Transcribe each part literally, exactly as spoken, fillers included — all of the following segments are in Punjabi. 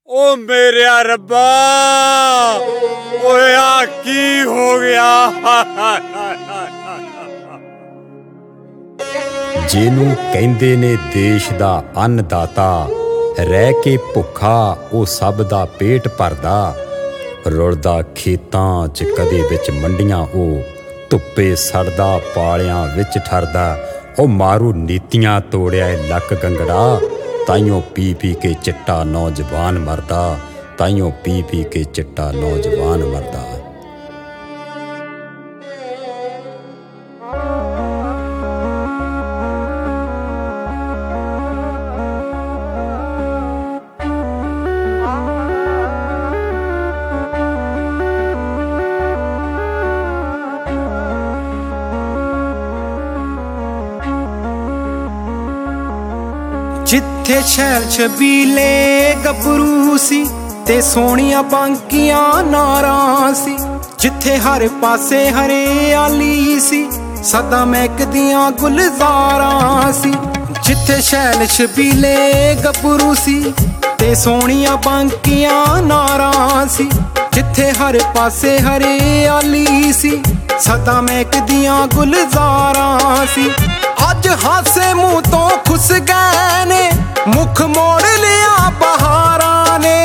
ओ मेरे रब्बा ओए आ की हो गया। ਜਿਹਨੂੰ ਕਹਿੰਦੇ ਨੇ ਦੇਸ਼ ਦਾ ਅੰਨਦਾਤਾ, ਰਹਿ ਕੇ ਭੁੱਖਾ ਉਹ ਸਭ ਦਾ ਪੇਟ ਭਰਦਾ। ਰੁਲਦਾ ਖੇਤਾਂ 'ਚ ਕਦੇ ਵਿੱਚ ਮੰਡੀਆਂ ਉਹ, ਧੁੱਪੇ ਸੜਦਾ ਪਾਲਿਆਂ ਵਿੱਚ ਠਰਦਾ। ਉਹ ਮਾਰੂ ਨੀਤੀਆਂ ਤੋੜਿਆ ਲੱਕ ਗੰਗੜਾ, ਤਾਈਓ ਪੀ ਪੀ ਕੇ ਚਿੱਟਾ ਨੌਜਵਾਨ ਮਰਦਾ। ਤਾਈਓ ਪੀ ਪੀ ਕੇ ਚਿੱਟਾ ਨੌਜਵਾਨ ਮਰਦਾ। ਜਿੱਥੇ ਸ਼ੈਲ ਛਬੀਲੇ ਗੱਭਰੂ ਸੀ ਤੇ ਸੋਹਣੀਆਂ ਬਾਂਕੀਆਂ ਨਾਰਾਂ ਸੀ, ਜਿੱਥੇ ਹਰ ਪਾਸੇ ਹਰਿਆਲੀ ਸੀ ਸਦਾ ਮਹਿਕਦੀਆਂ ਗੁਲਜ਼ਾਰਾਂ ਸੀ। ਜਿੱਥੇ ਸ਼ੈਲ ਛਬੀਲੇ ਗੱਭਰੂ ਸੀ ਤੇ ਸੋਹਣੀਆਂ ਬਾਂਕੀਆਂ ਨਾਰਾਂ ਸੀ, ਜਿੱਥੇ ਹਰ ਪਾਸੇ ਹਰਿਆਲੀ ਸੀ ਸਦਾ ਮਹਿਕਦੀਆਂ ਗੁਲਜ਼ਾਰਾਂ ਸੀ। ਅੱਜ ਹਾਸੇ ਮੂੰਹ ਤੋਂ ਖੁੱਸ ਗਏ ਨੇ, ਮੁੱਖ ਮੋੜ ਲਿਆ ਬਹਾਰਾਂ ਨੇ।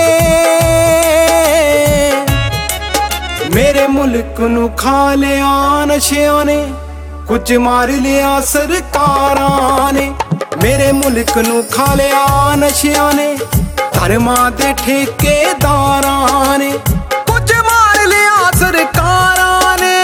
ਮੇਰੇ ਮੁਲਕ ਨੂੰ ਖਾ ਲਿਆ ਨਸ਼ਿਆਂ ਨੇ, ਕੁਝ ਮਾਰ ਲਿਆ ਸਰਕਾਰਾਂ ਨੇ। ਮੇਰੇ ਮੁਲਕ ਨੂੰ ਖਾ ਲਿਆ ਨਸ਼ਿਆਂ ਨੇ, ਧਰਮਾਂ ਦੇ ਠੇਕੇਦਾਰਾਂ ਨੇ। ਕੁਝ ਮਾਰ ਲਿਆ ਸਰਕਾਰਾਂ ਨੇ।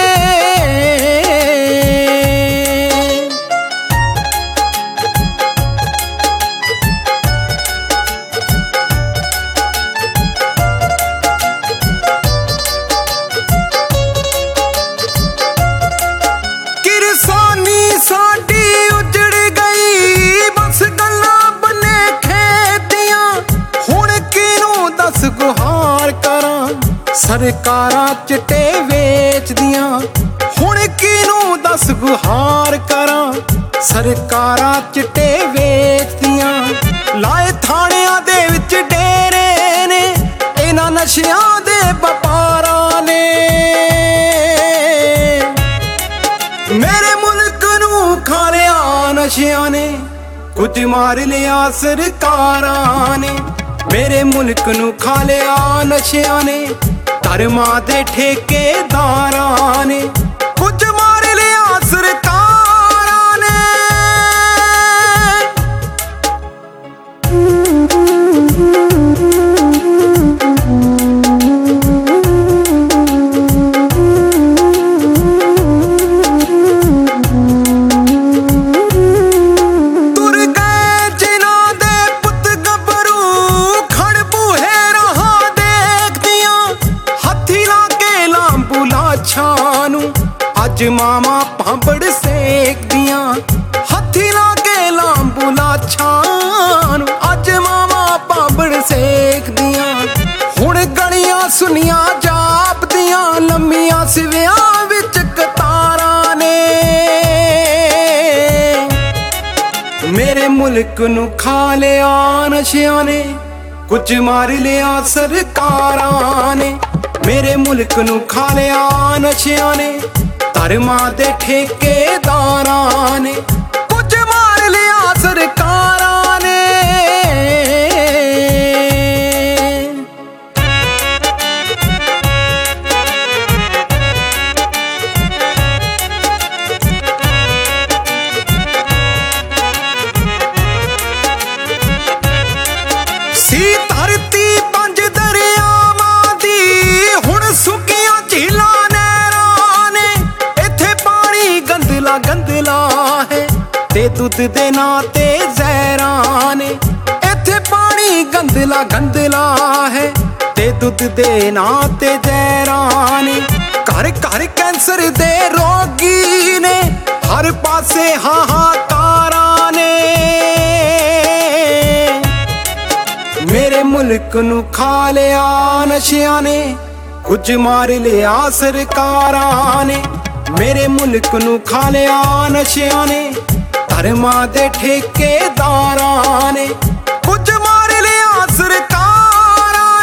ਸਾਡੀ ਉਜੜ ਗਈ ਬਸ ਗੱਲਾਂ ਬੰਨੇ ਖੇਤੀਆਂ, ਹੁਣ ਕਿਹਨੂੰ ਦੱਸ ਗੁਹਾਰ ਕਰਾਂ ਸਰਕਾਰਾਂ ਚਿੱਟੇ ਵੇਚਦੀਆਂ। ਹੁਣ ਕਿਹਨੂੰ ਦੱਸ ਗੁਹਾਰ ਕਰਾਂ ਸਰਕਾਰਾਂ ਚਿੱਟੇ ਵੇਚਦੀਆਂ। ਲਾਏ ਥਾਣਿਆਂ ਦੇ ਵਿੱਚ ਡੇਰੇ ਨੇ ਇਹਨਾਂ ਨਸ਼ਿਆਂ ਦੇ ਵਪਾਰਾਂ ਨੇ। ਮੇਰੇ ਮੁਲਕ ਨੂੰ ਖਾ ਲਿਆ ਨਸ਼ਿਆਂ ਨੇ, ਕੁਝ ਮਾਰ ਲਿਆ ਸਰਕਾਰਾਂ ਨੇ। ਮੇਰੇ ਮੁਲਕ ਨੂੰ ਖਾ ਲਿਆ ਨਸ਼ਿਆਂ ਨੇ, ਧਰਮਾਂ ਦੇ ਠੇਕੇਦਾਰਾਂ ਨੇ। ਕੁਝ ਮਾਰ ਲਿਆ ਸਰਕਾਰਾਂ ਨੇ। ਅੱਜ ਮਾਵਾਂ ਭਾਂਬੜ ਸੇਕਦੀਆਂ, ਹੱਥੀ ਲਾ ਕੇ ਲਾਂਬੂ ਲਾਛਾਂ ਨੂੰ। ਅੱਜ ਮਾਵਾਂ ਭਾਂਬੜ ਸੇਕਦੀਆਂ, ਹੁਣ ਗਲੀਆਂ ਸੁਨੀਆਂ ਜਾਪਦੀਆਂ ਲੰਮੀਆਂ ਸਿਵਿਆਂ ਵਿੱਚ ਕਤਾਰਾਂ ਨੇ। ਮੇਰੇ ਮੁਲਕ ਨੂੰ ਖਾ ਲਿਆ ਨਸ਼ਿਆਂ ਨੇ, ਕੁਝ ਮਾਰ ਲਿਆ ਸਰਕਾਰਾਂ ਨੇ। ਮੇਰੇ ਮੁਲਕ ਨੂੰ ਖਾ ਲਿਆ ਨਸ਼ਿਆਂ ਨੇ, ਧਰਮਾਂ ਦੇ ਠੇਕੇਦਾਰਾਂ ਨੇ। ਕੁਝ ਮਾਰ ਲਿਆ ਸਰਕਾਰਾਂ ਨੇ। ਸੀ ਧਰਤੀ ਪੰਜ ਦਰਿਆਵਾਂ ਦੀ, ਹੁਣ ਸੁੱਕੀਆਂ ਝੀਲਾਂ ਗੰਦਲਾ ਹੈ ਤੇ ਦੁੱਧ ਦੇ ਨਾਂ ਤੇ ਜ਼ਹਿਰਾਂ ਨੇ। ਇੱਥੇ ਪਾਣੀ ਗੰਦਲਾ ਗੰਦਲਾ ਹੈ ਤੇ ਦੁੱਧ ਦੇ ਨਾਂ ਤੇ ਜ਼ਹਿਰਾਂ ਨੇ। ਘਰ ਘਰ ਕੈਂਸਰ ਦੇ ਰੋਗੀ ਨੇ, ਹਰ ਪਾਸੇ ਹਾਹਾਕਾਰਾਂ ਨੇ। ਮੇਰੇ ਮੁਲਕ ਨੂੰ ਖਾ ਲਿਆ ਨਸ਼ਿਆਂ ਨੇ, ਕੁਝ ਮਾਰ ਲਿਆ ਸਰਕਾਰਾਂ ਨੇ। ਮੇਰੇ ਮੁਲਕ ਨੂੰ ਖਾ ਲਿਆ ਨਸ਼ਿਆਂ ਨੇ, ਧਰਮਾਂ ਦੇ ਠੇਕੇਦਾਰਾਂ ਨੇ। ਕੁਝ ਮਾਰ ਲਿਆ ਸਰਕਾਰਾਂ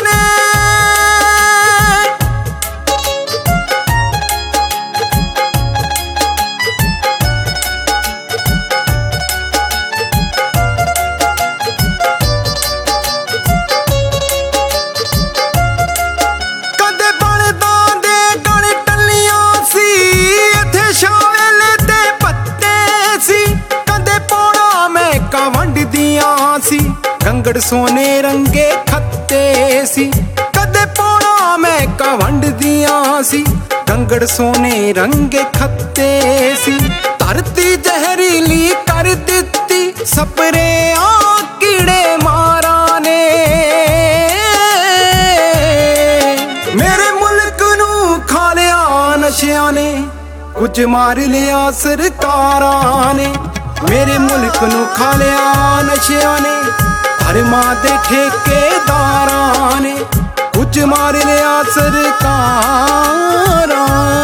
ਕੰਗੜ ਸੋਨੇ ਰੰਗੇ ਖੱਤੇ ਸੀ, ਕਦੇ ਪਾਉਣਾ ਮੈਂ ਕਵੰਡ ਦੀਆਂ ਸੀ। ਕੰਗੜ ਸੋਨੇ ਰੰਗੇ ਖੱਤੇ ਸੀ, ਧਰਤੀ ਜ਼ਹਿਰੀਲੀ ਕਰ ਦਿੱਤੀ ਸਪਰੇਆਂ ਕੀੜੇ ਮਾਰਾਂ ਨੇ। ਮੇਰੇ ਮੁਲਕ ਨੂੰ ਖਾ ਲਿਆ ਨਸ਼ਿਆਂ ਨੇ, ਕੁਝ ਮਾਰ ਲਿਆ ਸਰਕਾਰਾਂ ਨੇ। ਮੇਰੇ ਮੁਲਕ ਨੂੰ ਖਾ ਲਿਆ ਨਸ਼ਿਆਂ ਨੇ, ਧਰਮਾਂ ਦੇ ਠੇਕੇਦਾਰਾਂ ਨੇ। ਕੁਝ ਮਾਰ ਲਿਆ ਸਰਕਾਰਾਂ